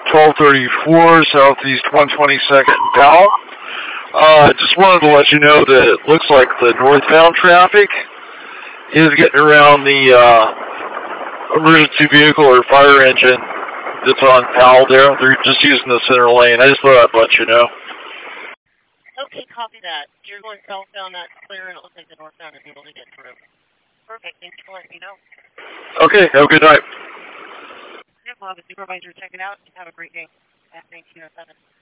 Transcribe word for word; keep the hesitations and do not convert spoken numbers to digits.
twelve thirty-four Southeast one twenty-second Powell. Uh, just wanted to let you know that it looks like the northbound traffic is getting around the uh, emergency vehicle or fire engine that's on Powell there. They're just using the center lane. I just thought I'd let you know. Okay, copy that. You're going southbound, that's clear, and it looks like the northbound is able to get through. Perfect, thanks for letting me know. Okay, have a good night. Yeah, we'll have a supervisor check it out. Have a great day at nineteen oh seven.